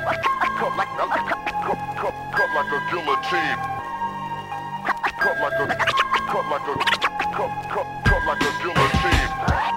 like a guillotine. Cut like a guillotine.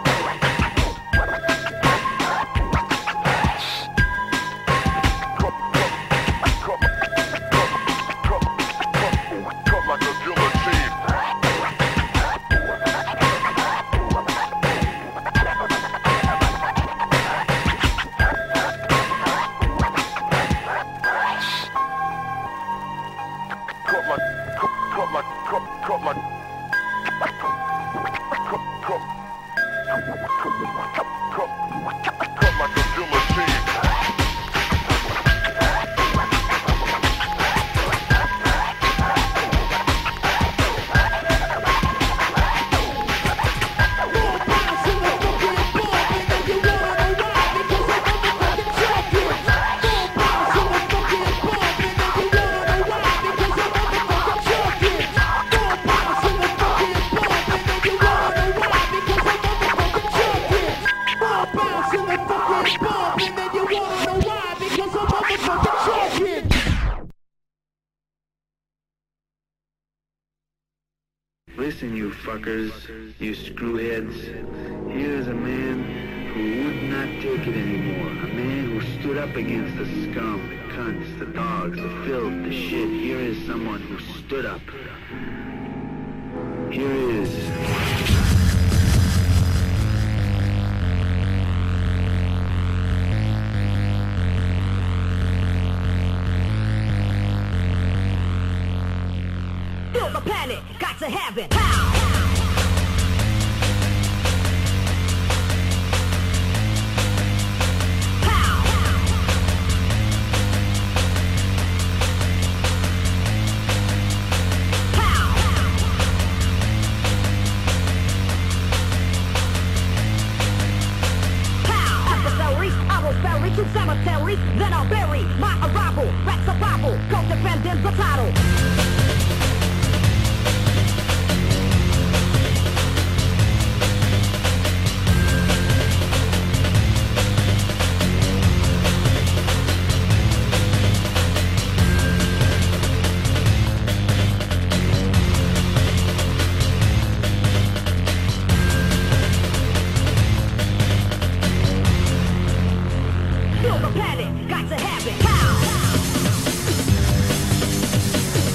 Listen, you fuckers, you screwheads. Here's a man who would not take it anymore. A man who stood up against the scum, the cunts, the dogs, the filth, the shit. Here is someone who stood up. Here is... Feel the panic, got to have it. Pow! Pow! Pow! Pow! Adversaries, I will ferry to cemeteries, then I'll bury my arrival. Back survival, go defending the title. Feel the panic, got to have it. Pow!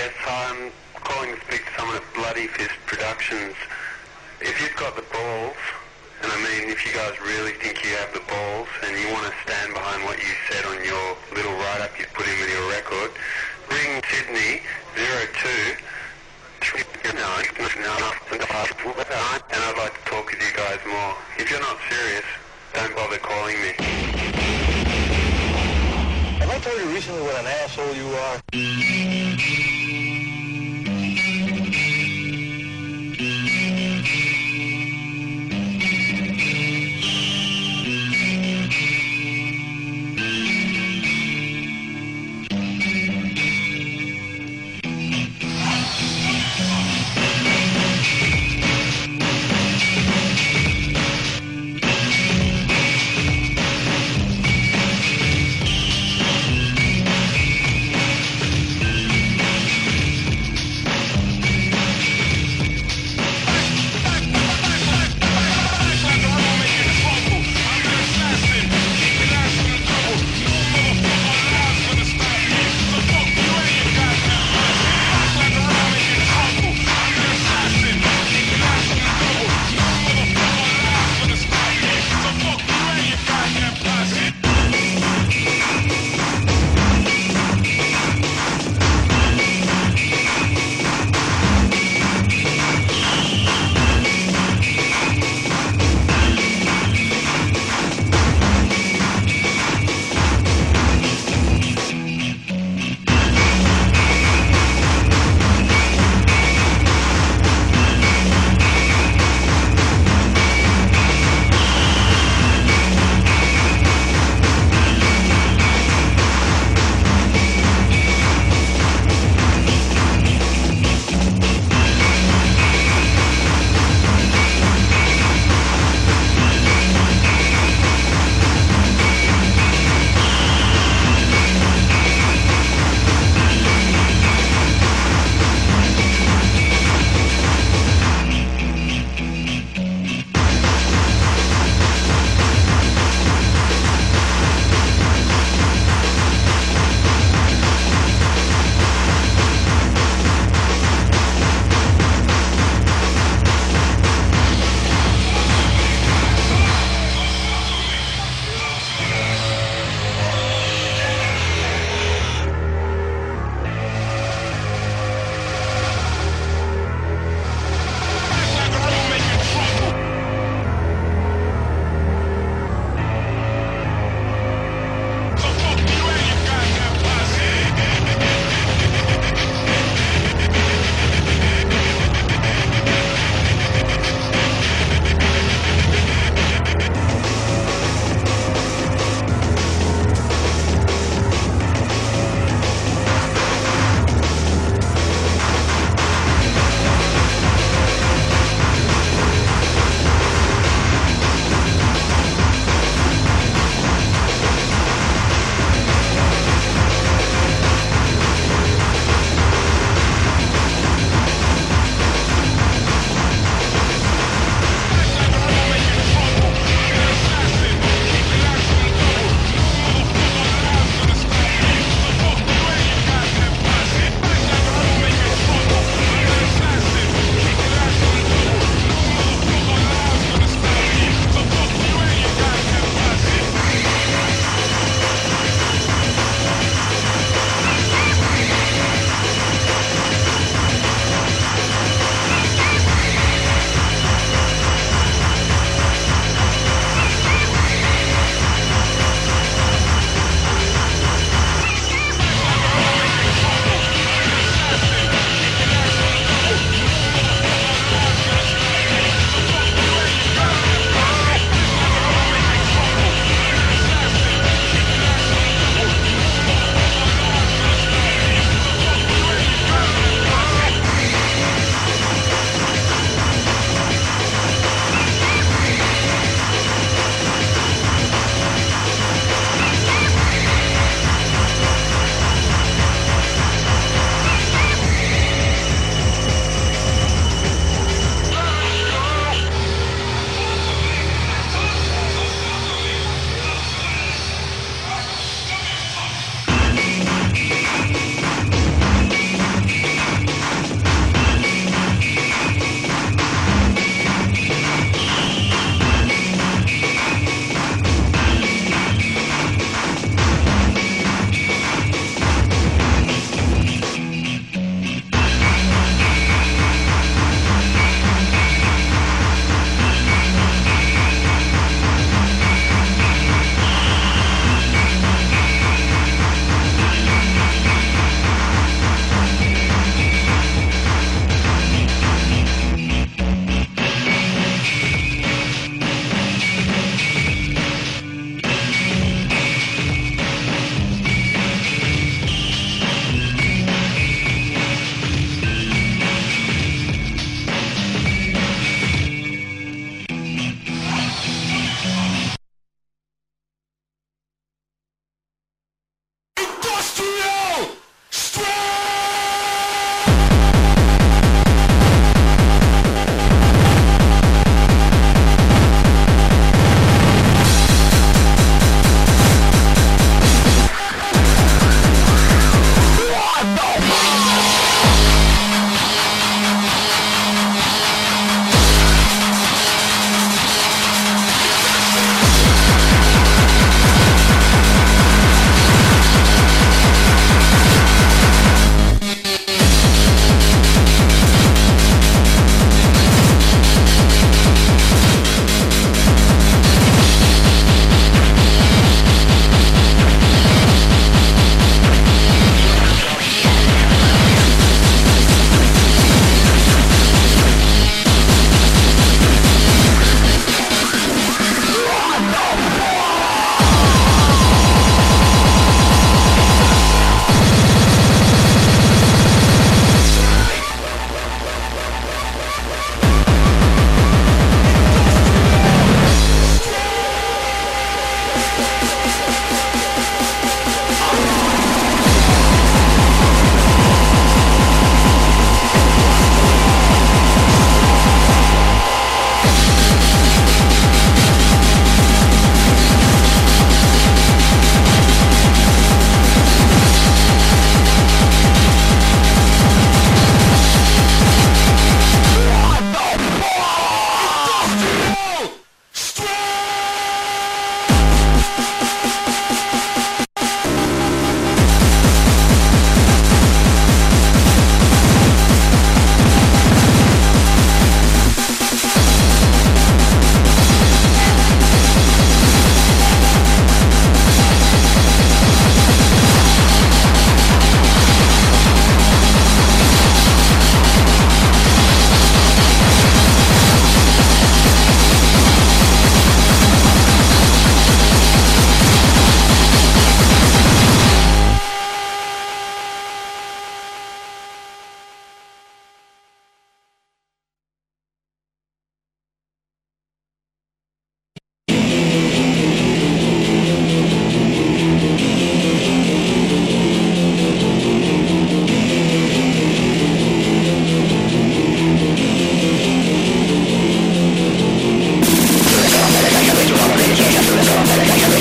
Yes, I'm calling to speak to someone at Bloody Fist Productions. If you've got the balls, and I mean if you guys really think you have the balls and you want to stand behind what you said on your little write-up you put in with your record, ring Sydney 02 and I'd like to talk with you guys more. If you're not serious, don't bother calling me. Have I told you recently what an asshole you are?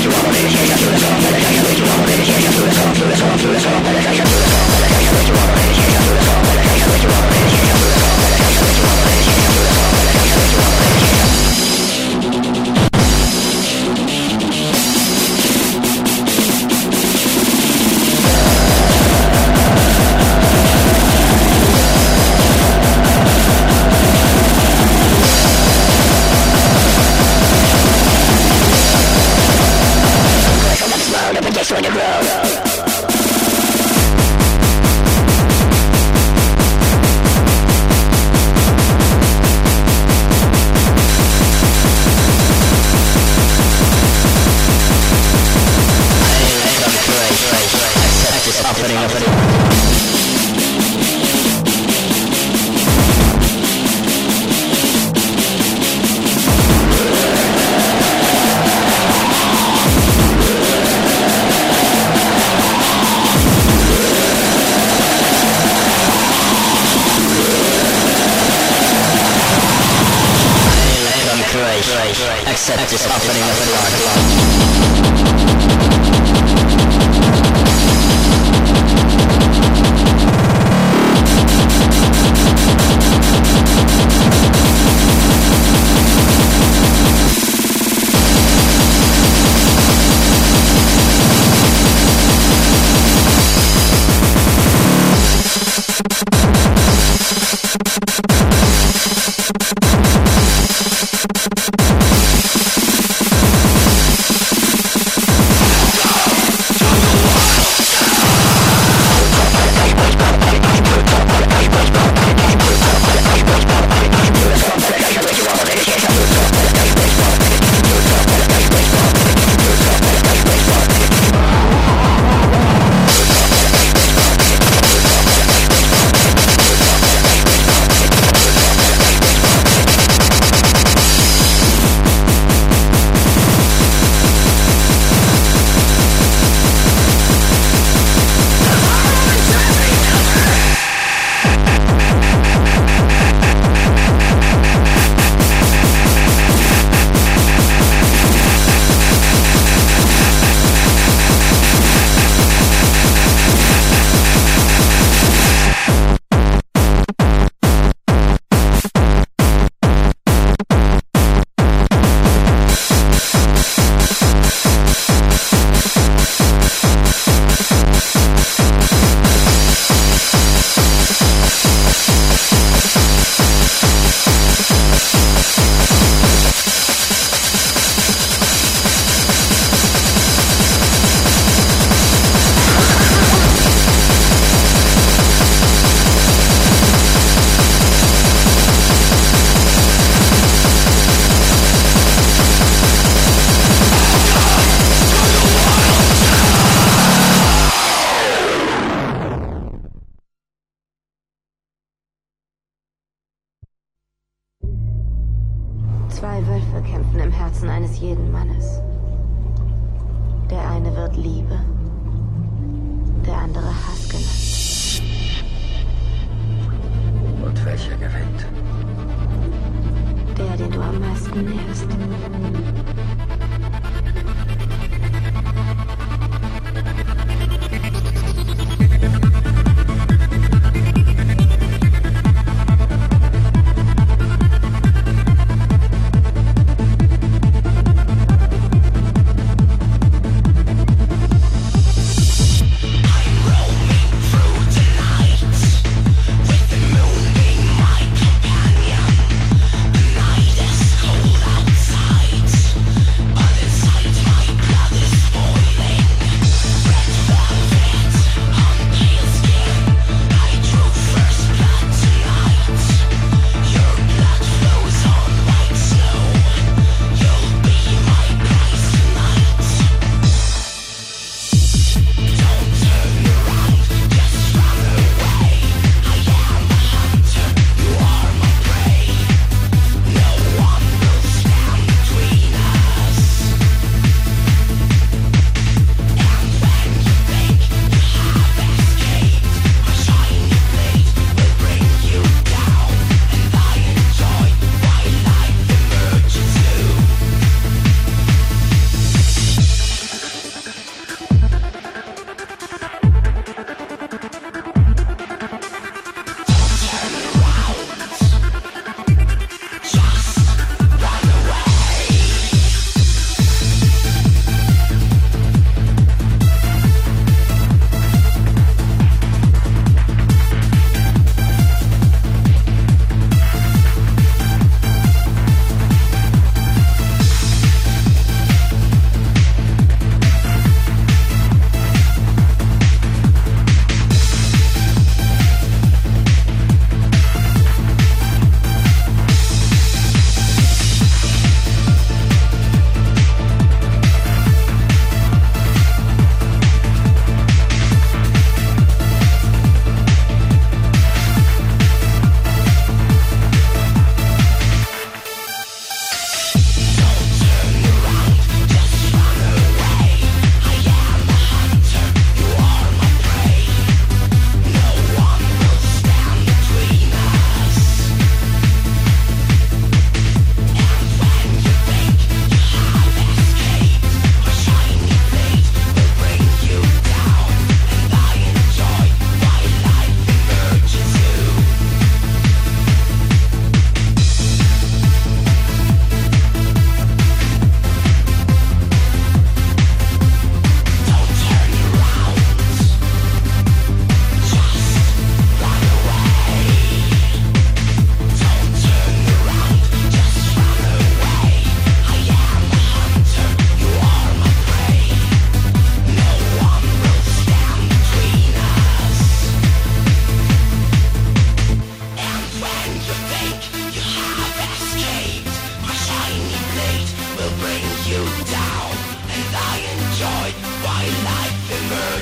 Accept this opening of the heart. Zwei Wölfe kämpfen im Herzen eines jeden Mannes. Der eine wird Liebe, der andere Hass genannt. Und welcher gewinnt? Der, den du am meisten nährst. Outside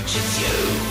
touches you.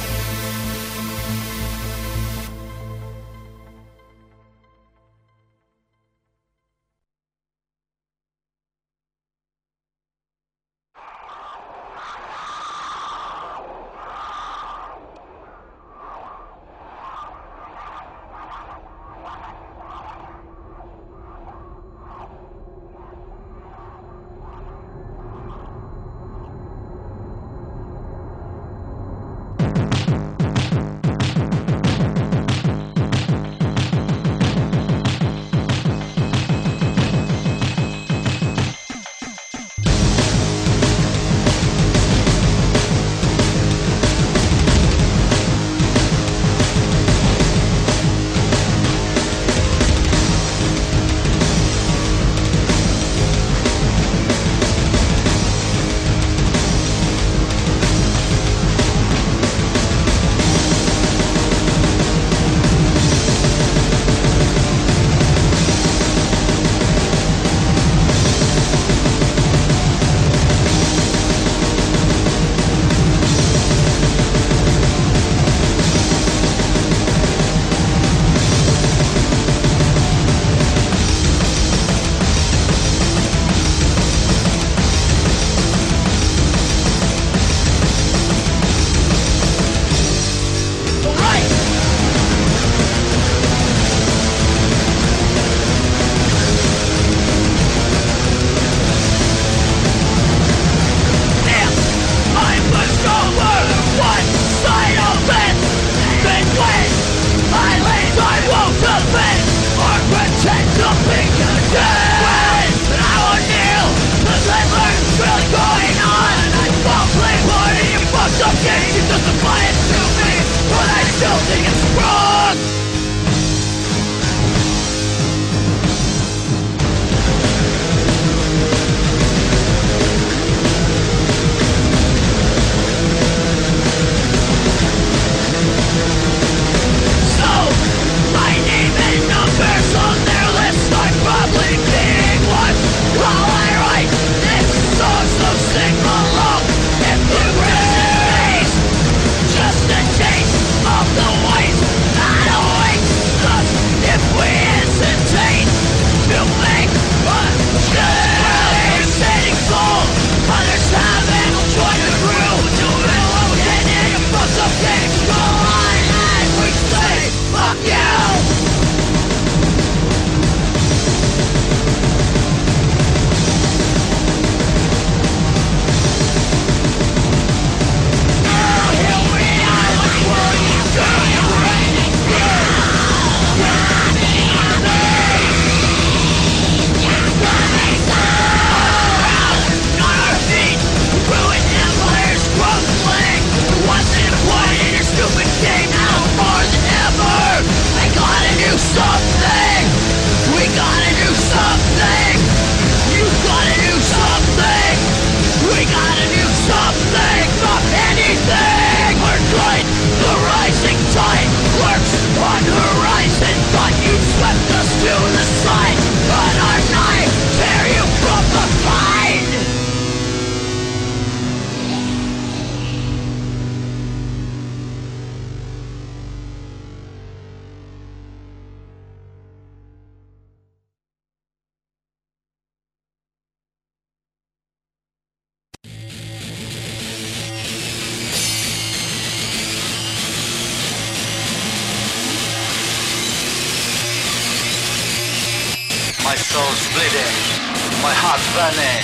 My soul's bleeding, my heart's burning.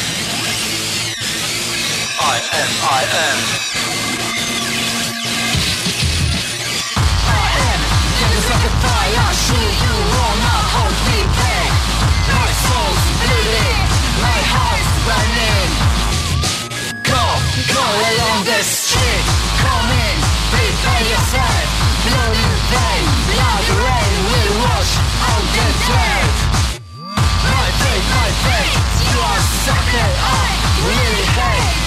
I am. I am, just like a fire, shoot you will not hold me back. My soul's bleeding, my heart's burning. Go along the street, come in, prepare yourself. Blow you down, blood rain will wash out the dirt. My fate, you are sucker, I really hate.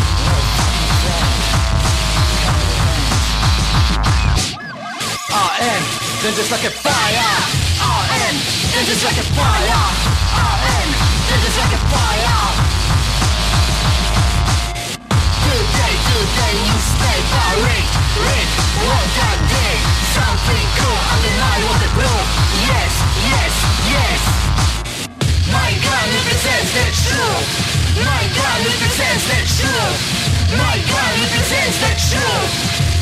I am just like a fire. I am just like a fire. I am just like a fire. Today you stay buried. something cool on the night of the blue. Yes, yes, yes. My gun represents the truth. My gun represents the truth. My gun represents the truth.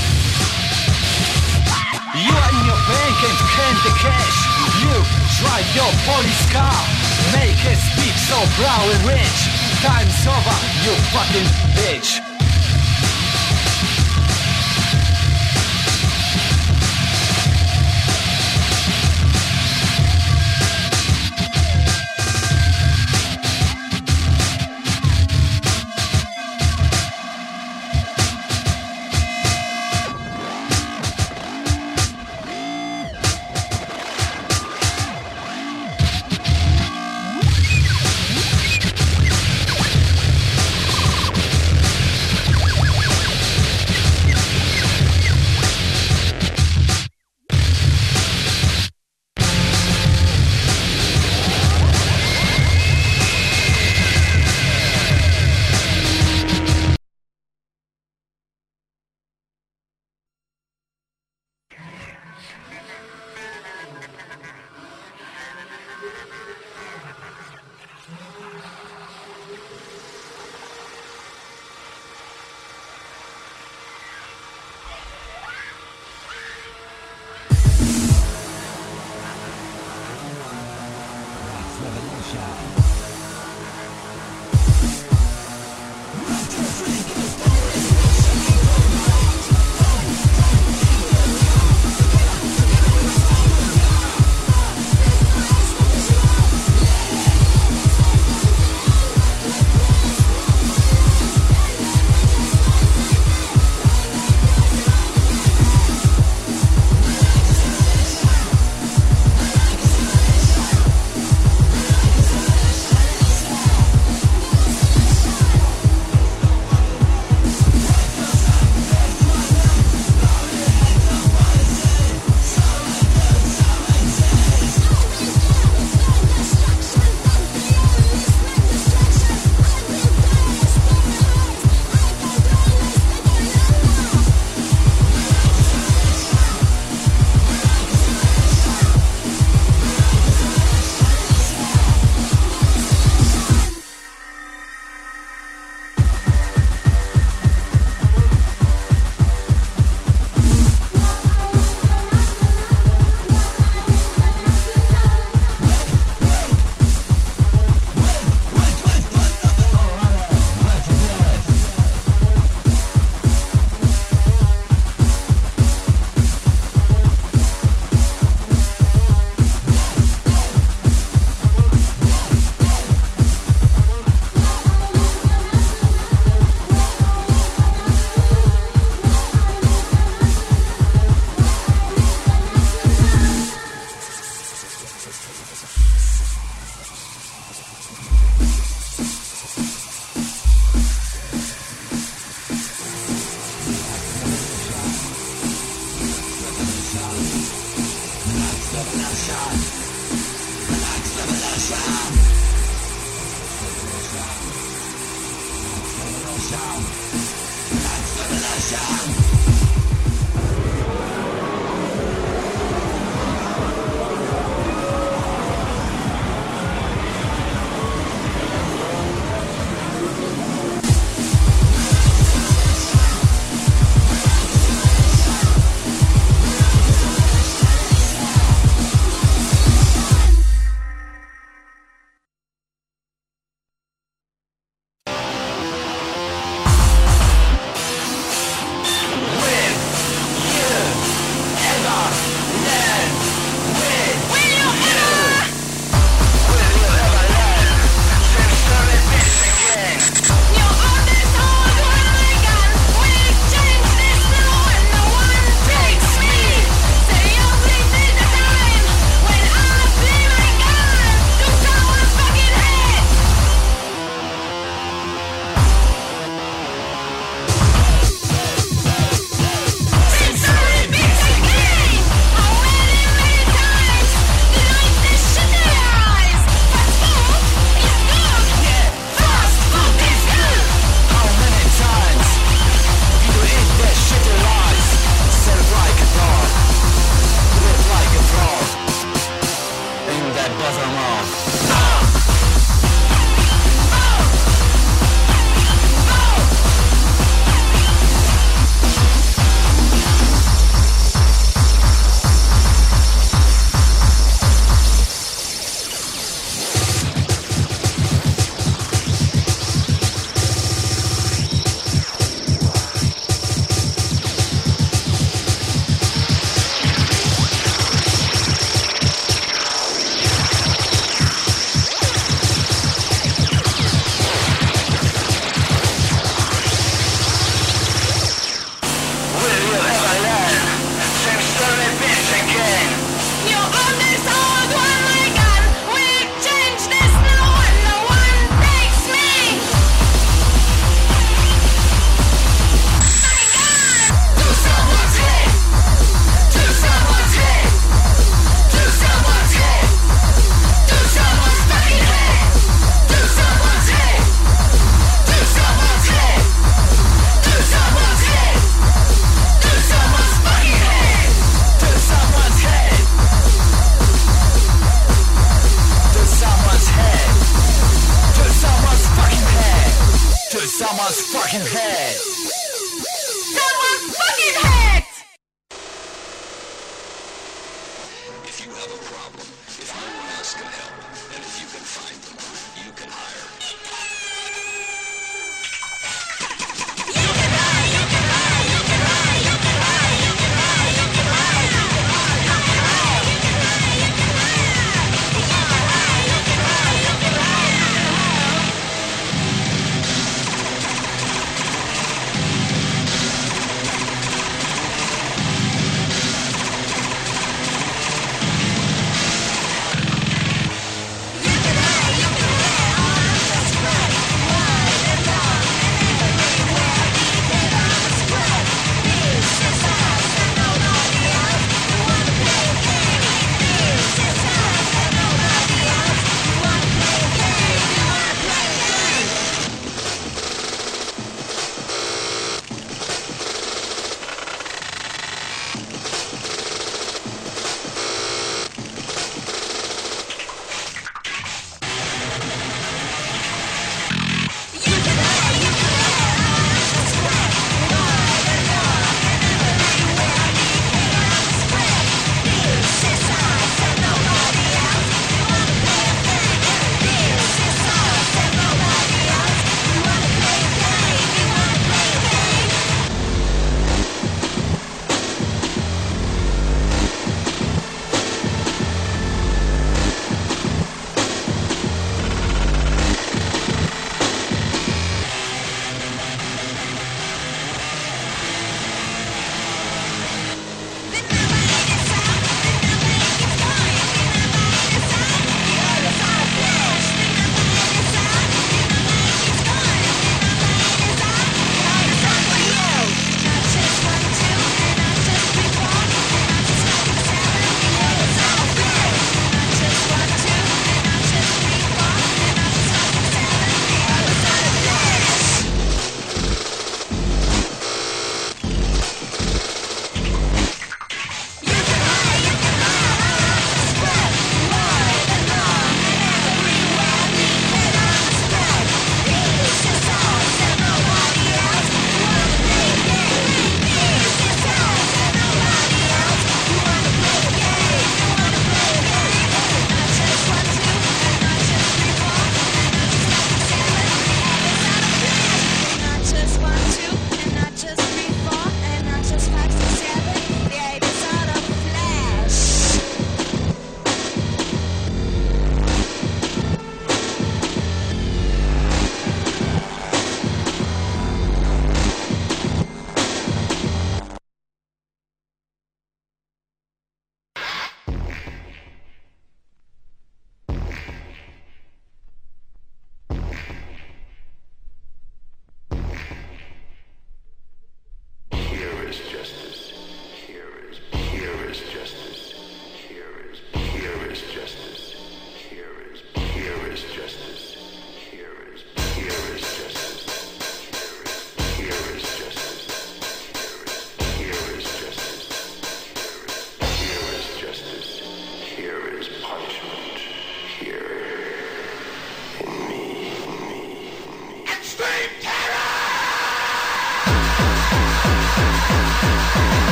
You are in your bank and count the cash. You drive your police car. Make a speech so proud and rich. Time's over, you fucking bitch.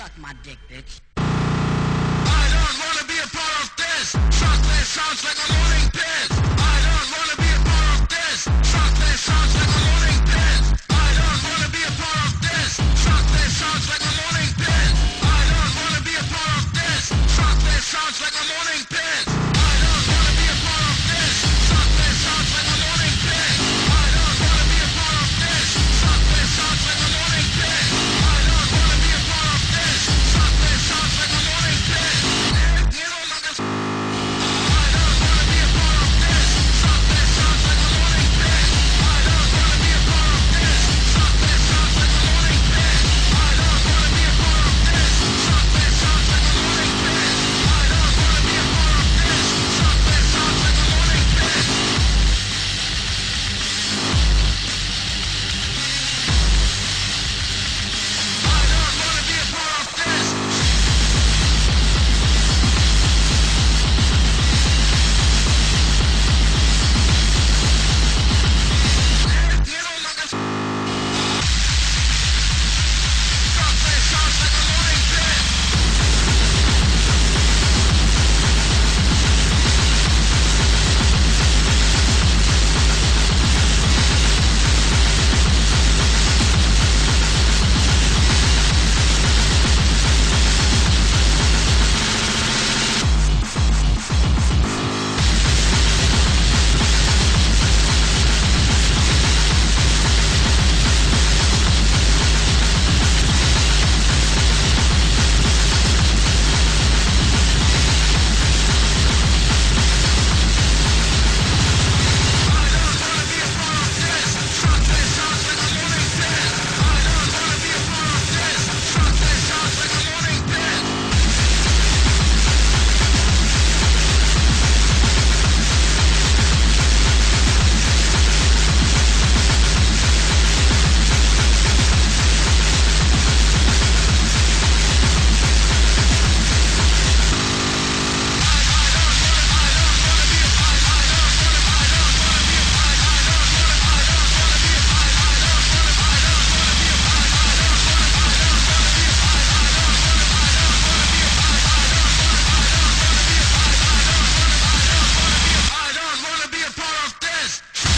Suck my dick, bitch. I don't wanna be a part of this. Chocolate sounds like a morning piss. I don't wanna be a part of this. Chocolate sounds like a morning piss. I don't wanna be a part of this. Chocolate sounds like a morning piss. I don't wanna be a part of this. Chocolate sounds like a morning piss. I don't wanna be a part of this. Chocolate sounds like a morning piss. I don't wanna be a part of this. Chocolate sounds like a morning piss. I don't wanna be a part of this. Chocolate sounds like a morning piss. You know, like a... I don't wanna be a part of this. Chocolate sounds like a morning piss. I don't wanna be a part of this. Chocolate sounds like a morning piss. I don't wanna be a part of this. Chocolate sounds like a morning piss. I don't wanna be a part of this. Chocolate sounds like a morning piss. I don't wanna be a part of this. You know, like a... Chocolate sounds like a morning piss. I don't wanna be a part of this.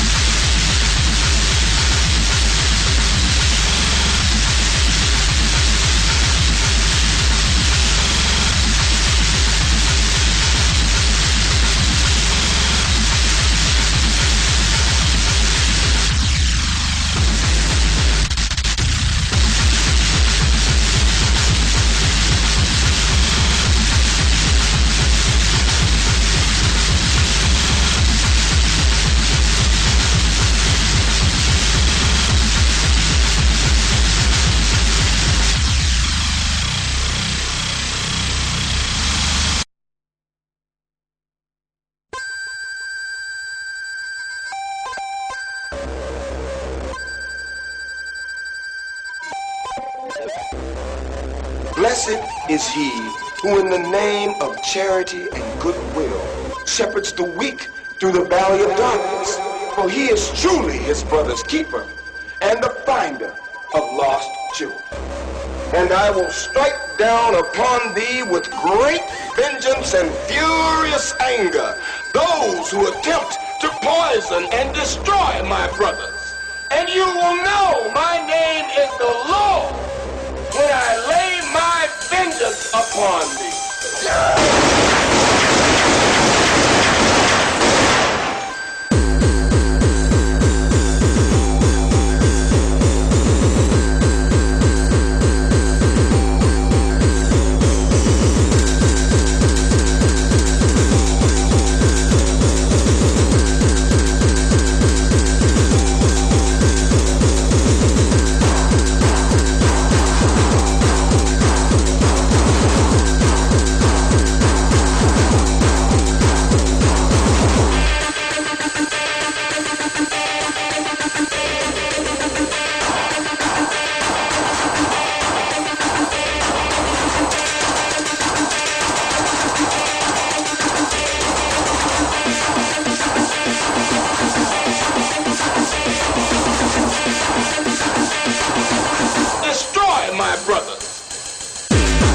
Blessed is he who in the name of charity and goodwill shepherds the weak through the valley of darkness. For he is truly his brother's keeper and the finder of lost children. And I will strike down upon thee with great vengeance and furious anger those who attempt to poison and destroy my brothers. And you will know my name is the Lord when I lay my vengeance upon thee. Destroy my brothers.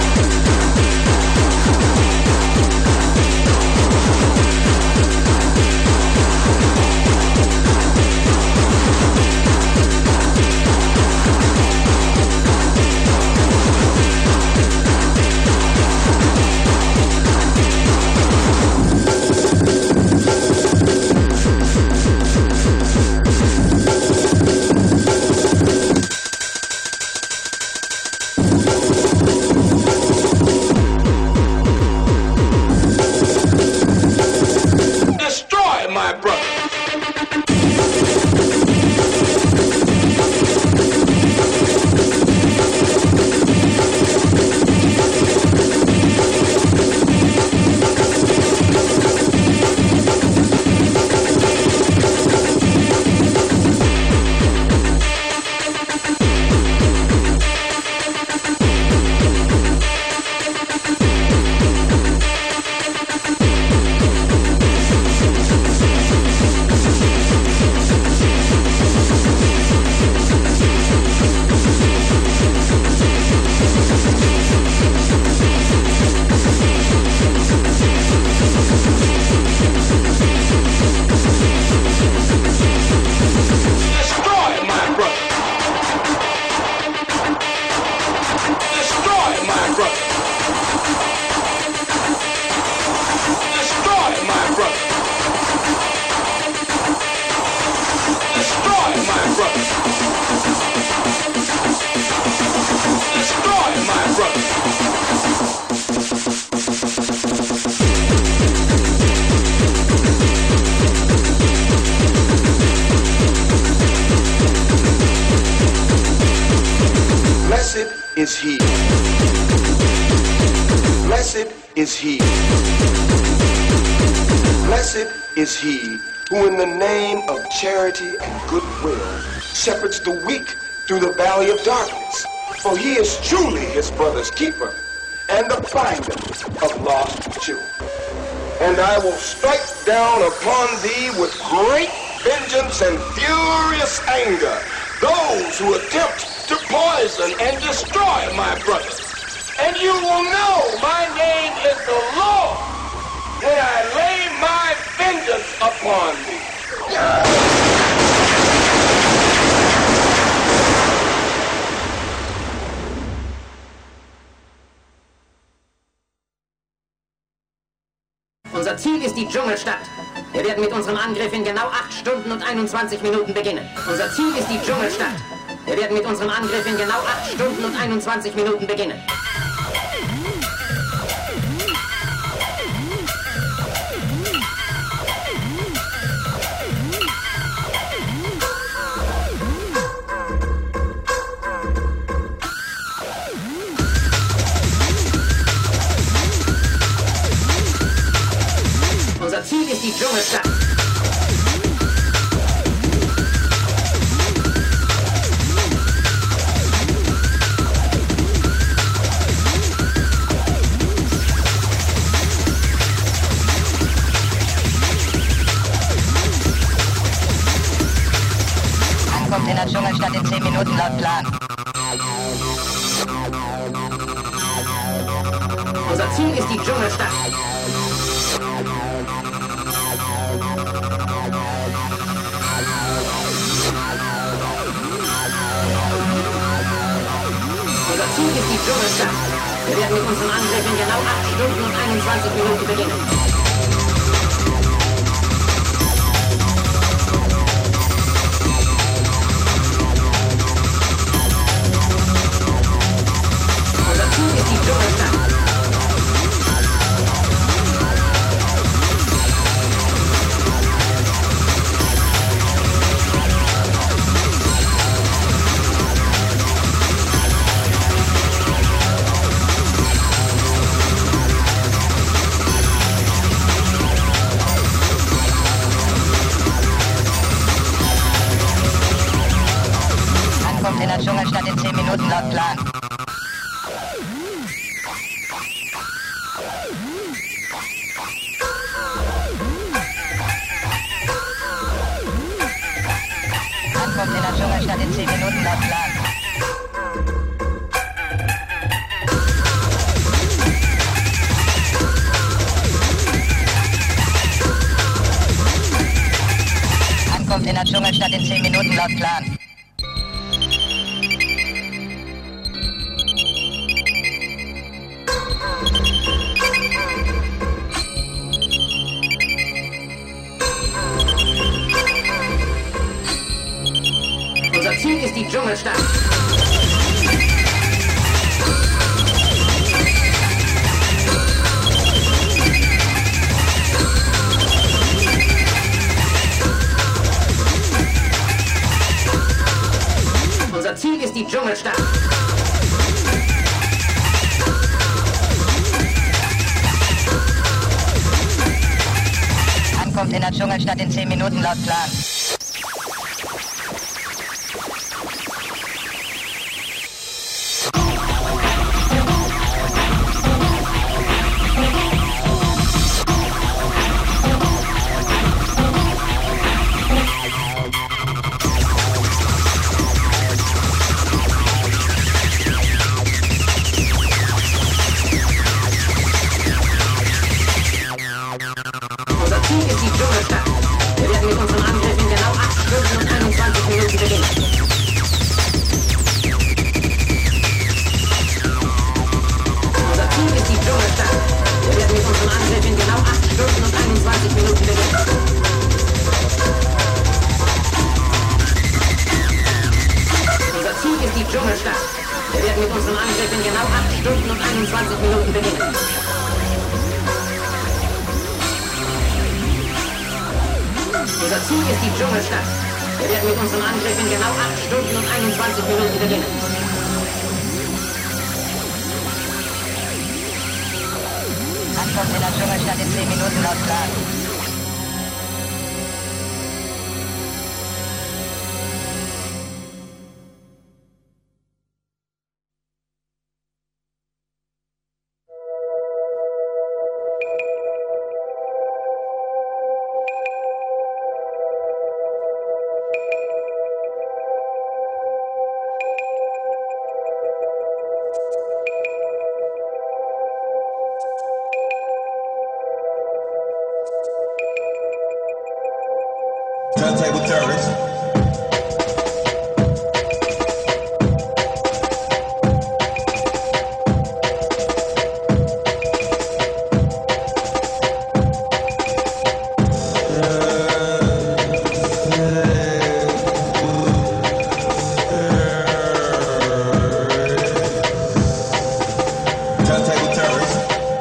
is he. Blessed is he. Blessed is he who in the name of charity and goodwill shepherds the weak through the valley of darkness. For he is truly his brother's keeper and the finder of lost children. And I will strike down upon thee with great vengeance and furious anger those who attempt to poison and destroy my brothers. And you will know my name is the Lord when I lay my vengeance upon thee. Unser Ziel ist die Dschungelstadt. Wir werden mit unserem Angriff in genau 8 Stunden und 21 Minuten beginnen. Unser Ziel ist die Dschungelstadt. Wir werden mit unserem Angriff in genau 8 Stunden und 21 Minuten beginnen. Unser Ziel ist die Dschungelstadt. Ankunft in der Dschungelstadt in 10 Minuten laut Plan. Unser Ziel ist die Dschungelstadt. Unser Ziel ist die Dschungelstadt. Wir werden mit unserem Angriff in genau 8 Stunden und 21 Minuten beginnen. Unser Ziel ist die Dschungelstadt. Ankunft in der Dschungelstadt in 10 Minuten laut Plan. Ankunft in der Dschungelstadt in 10 Minuten laut Plan. Ankunft in der Dschungelstadt in 10 Minuten laut Plan. Unser Ziel ist die Dschungelstadt. Unser Ziel ist die Dschungelstadt. Ankunft in der Dschungelstadt in 10 Minuten laut Plan. Unser Ziel ist die Dschungelstadt. Wir werden mit unserem Angriff in genau 8 Stunden und 21 Minuten beginnen. Unser Ziel ist die Dschungelstadt. Wir werden mit unserem Angriff in genau 8 Stunden und 21 Minuten beginnen. Unser Ziel ist die Dschungelstadt. Wir werden mit unserem Angriff in genau 8 Stunden und 21 Minuten beginnen. Unser Ziel ist die Dschungelstadt. Wir werden mit unserem Angriff in genau 8 Stunden und 21 Minuten beginnen. in der Dschungelstadt in 10 Minuten laut Plan. Turntable terrorists. Turntable terrorists.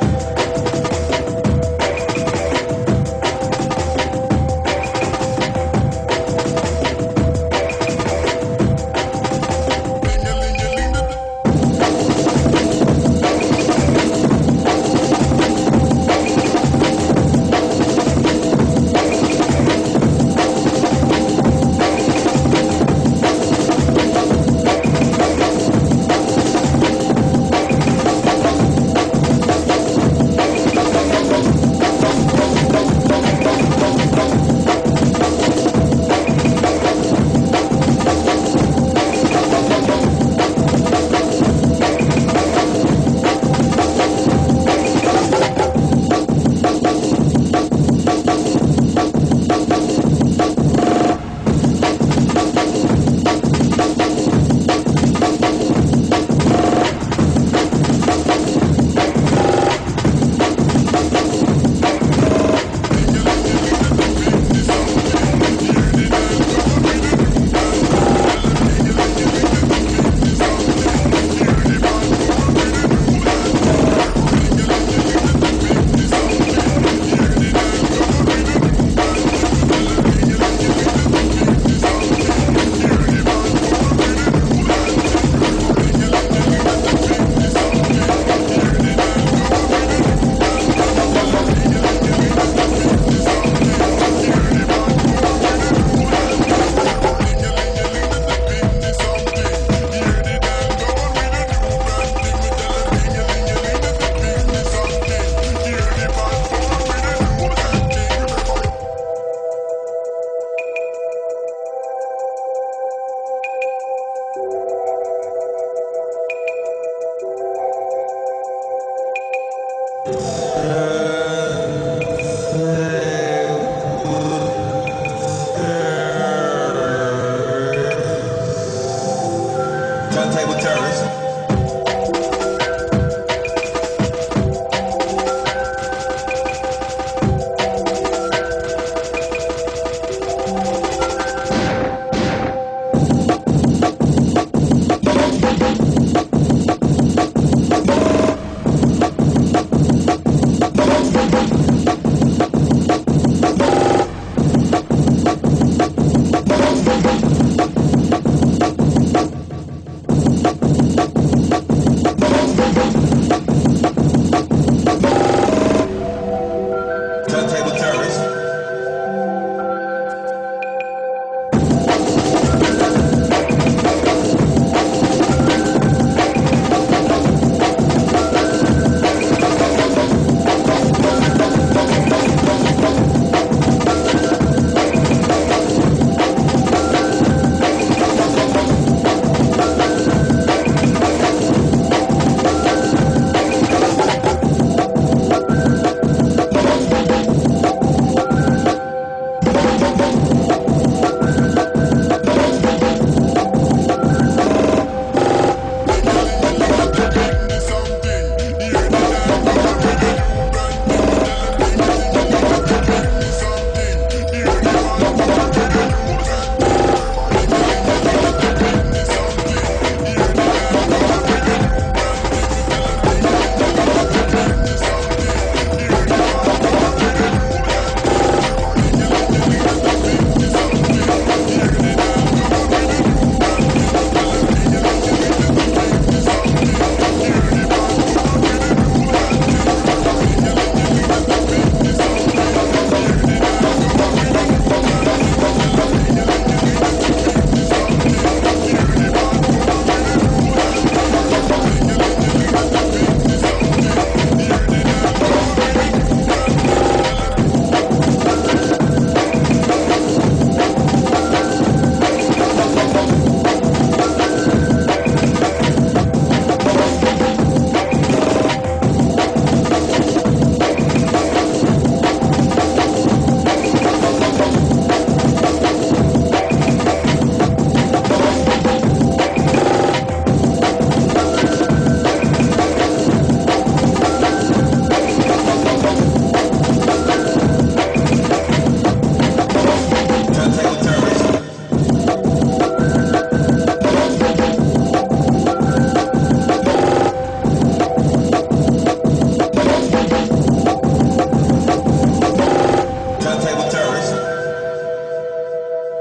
Turntable terrorists.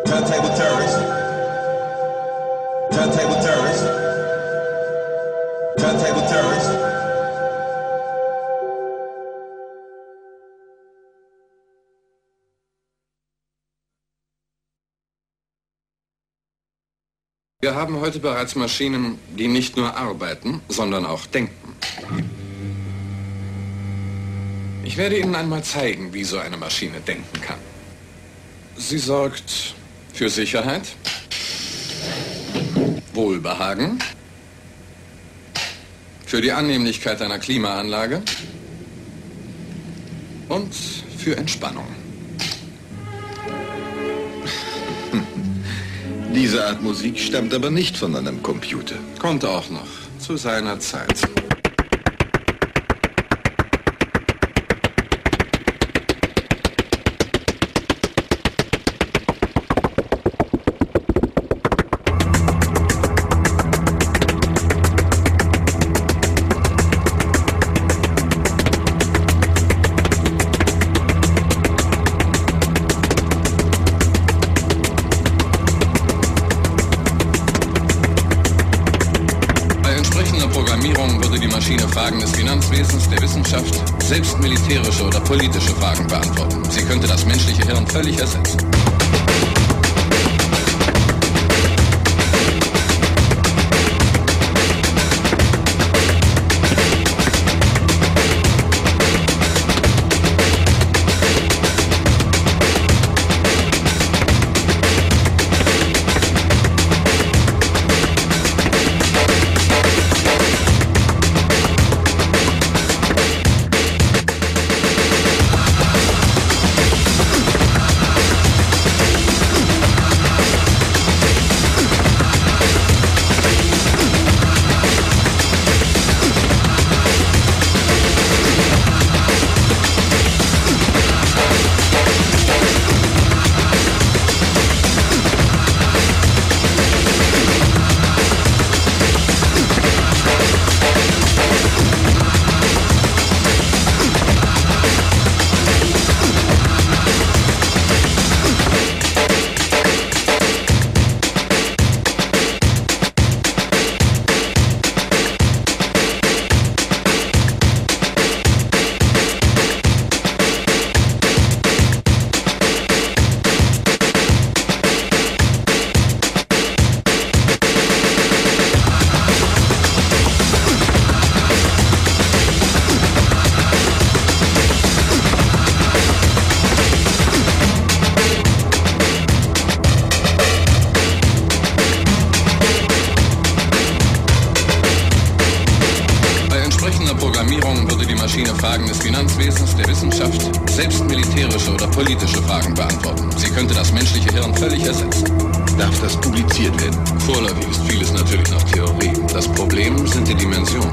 Turntable terrorist. Turntable terrorist. Turntable terrorist. Wir haben heute bereits Maschinen, die nicht nur arbeiten, sondern auch denken. Ich werde Ihnen einmal zeigen, wie so eine Maschine denken kann. Sie sorgt für Sicherheit, Wohlbehagen, für die Annehmlichkeit einer Klimaanlage und für Entspannung. Diese Art Musik stammt aber nicht von einem Computer. Kommt auch noch, zu seiner Zeit. Fragen des Finanzwesens, der Wissenschaft, selbst militärische oder politische Fragen beantworten. Sie könnte das menschliche Hirn völlig ersetzen. Fragen des Finanzwesens, der Wissenschaft, selbst militärische oder politische Fragen beantworten. Sie könnte das menschliche Hirn völlig ersetzen. Darf das publiziert werden? Vorläufig ist vieles natürlich noch Theorie. Das Problem sind die Dimensionen.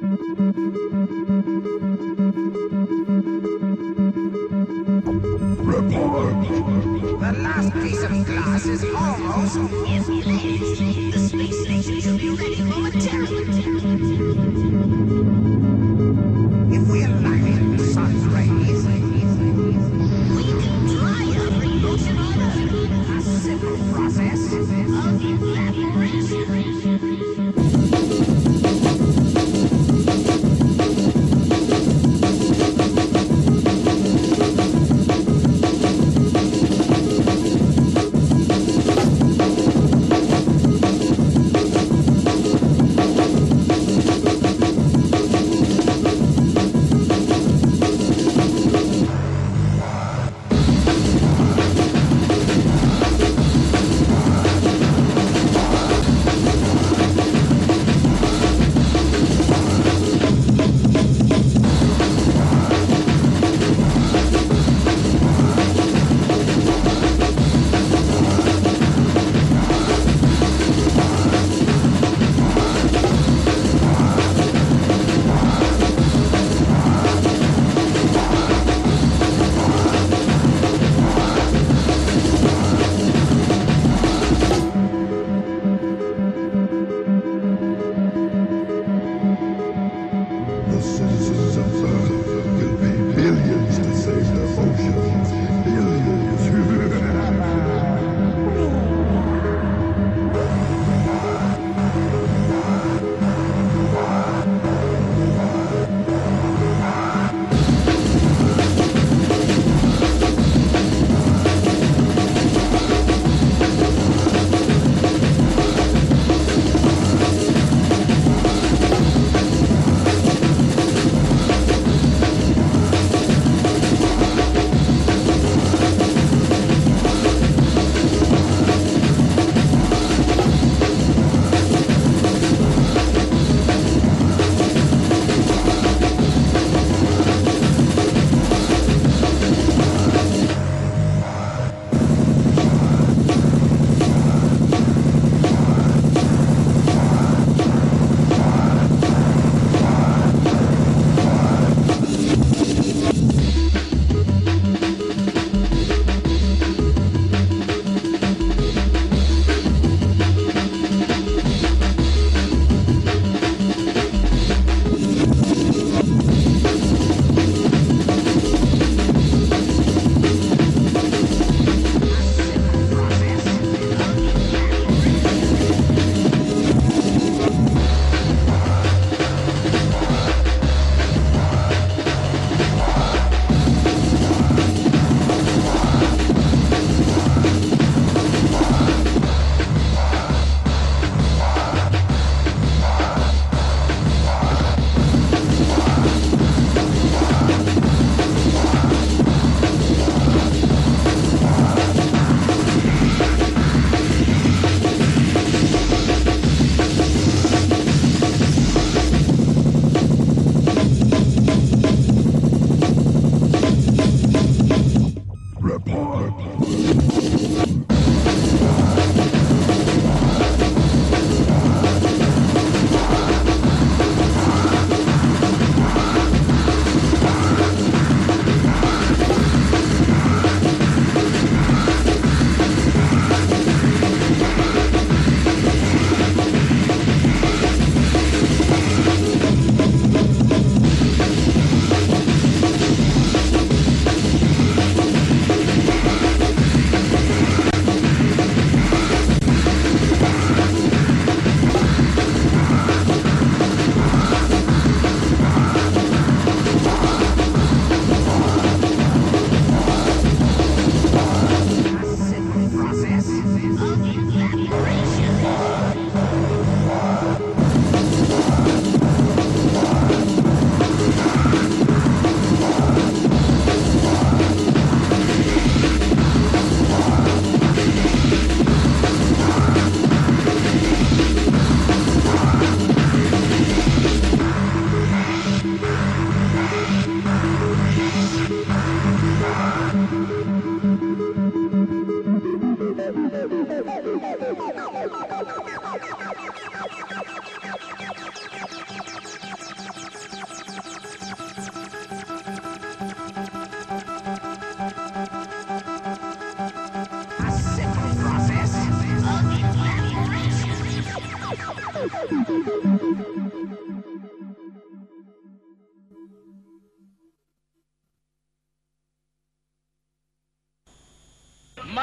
The last piece of glass is almost in place. The space station should be ready momentarily. If we align the sun's rays, we can dry up the ocean on Earth. A simple process of evaporation.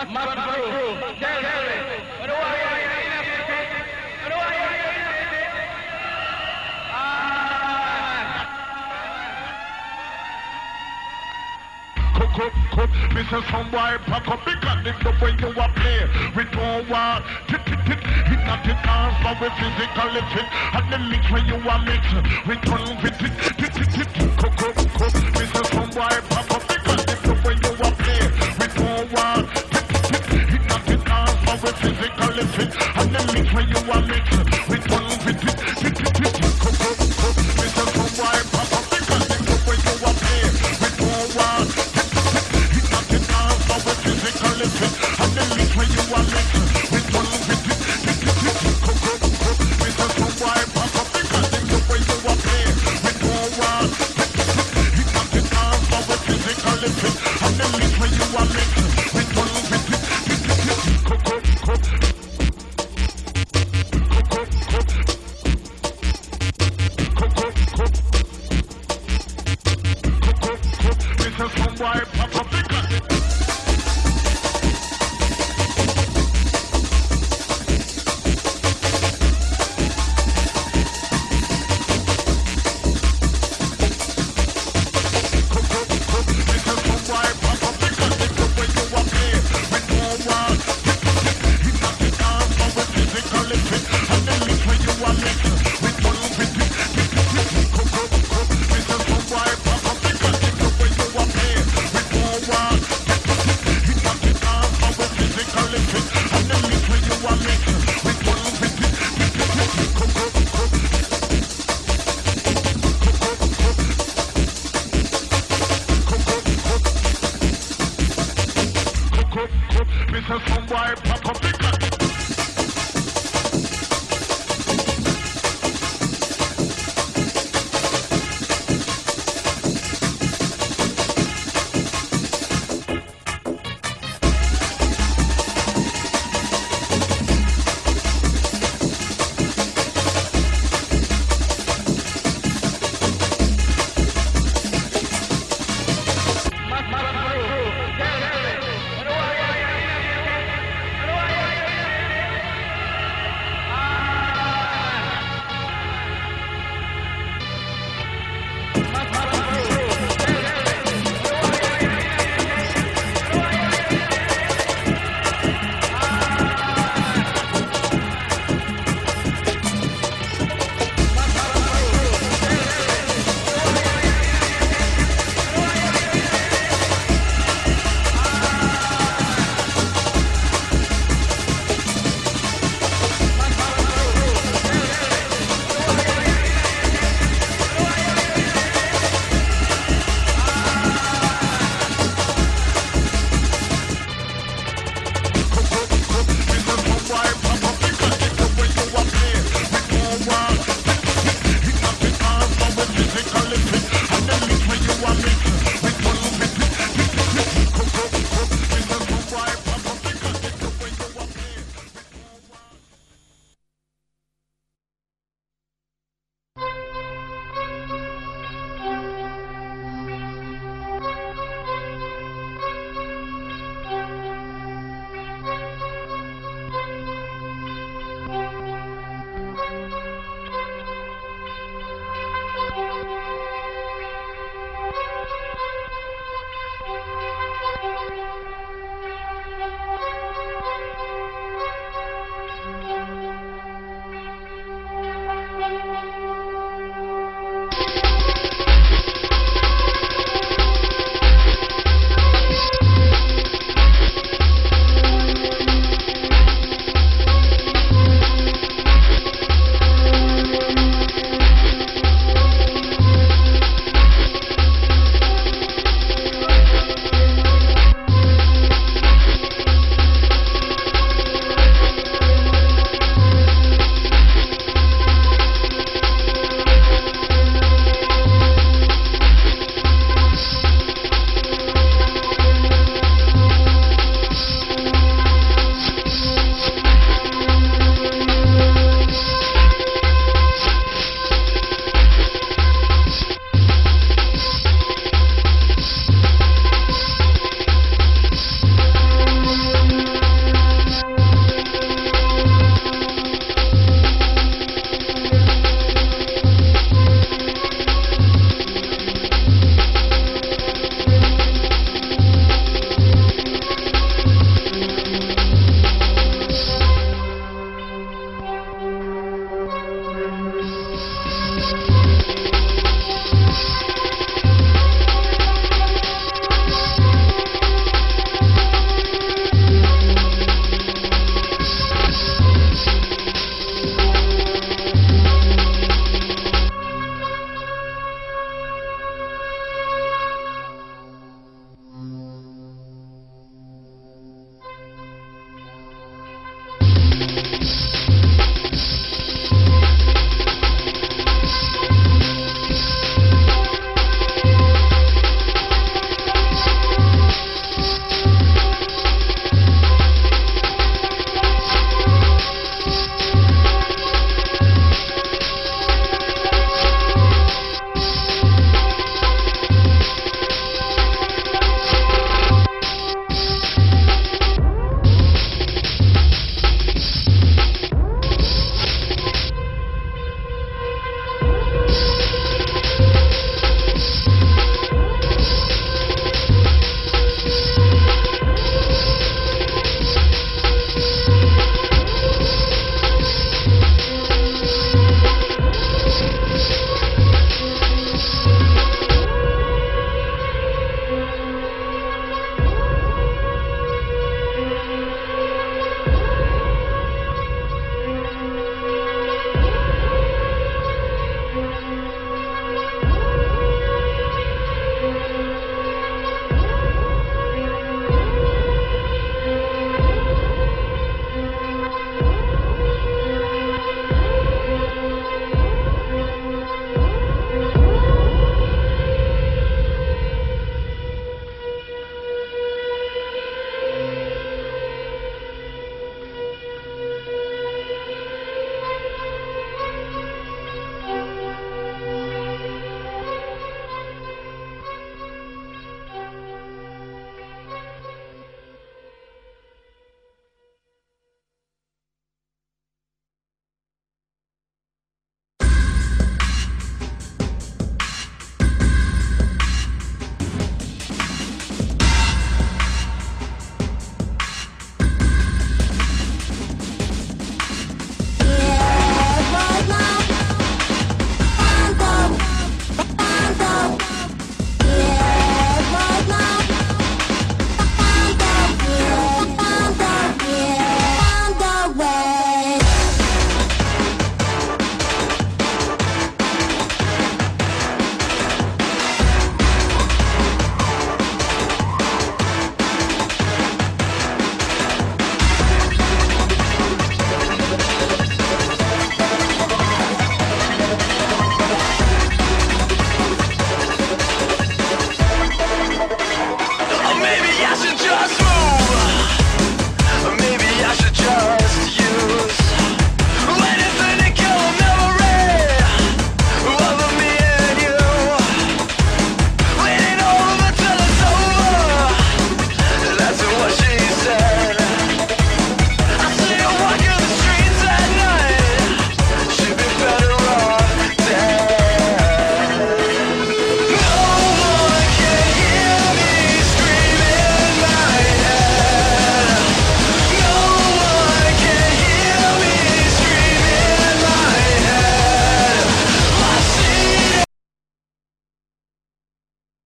Cut, me say some boy pack up because if the way you a play, we don't want tit. It not the dance, but we physically fit. And the mix when you a mix, we turn with it.